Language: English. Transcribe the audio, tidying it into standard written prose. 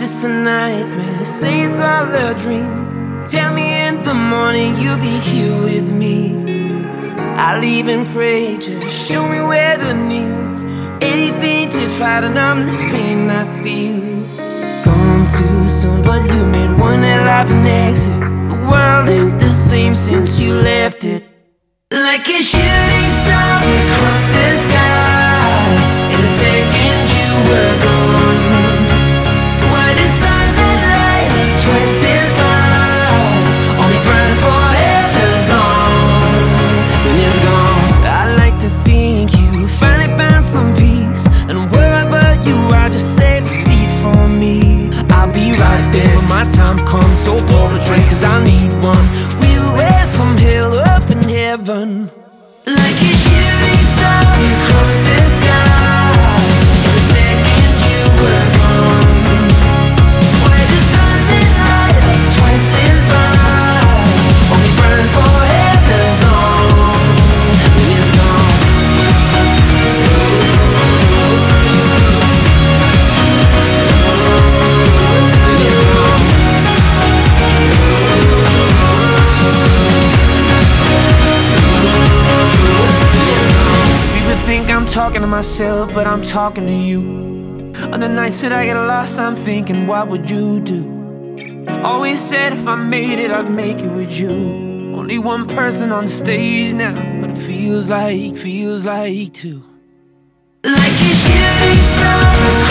this a nightmare? Say it's all a dream. Tell me in the morning you'll be here with me. I'll even pray, just show me where to kneel. Anything to try to numb this pain I feel. Gone too soon, but you made one hell of an exit. The world ain't the same since you left it. Like a shooting star across the sky, in a second you were gone. Why the stars that light up twice as bright only burn for half as long, then it's gone. I like to think you finally found some peace, and wherever you are, just save a seat for me. I'll be right there when my time comes, so pour the drink, cause I need one. We'll wear some hell up in heaven. Like a shooting star across the sky, in a second you were gone. Why the stars that light up twice as bright only burn for half as long, then it's gone. Think I'm talking to myself, but I'm talking to you. On the nights that I get lost, I'm thinking, what would you do? Always said if I made it, I'd make it with you. Only one person on the stage now, but it feels like two. Like a shooting star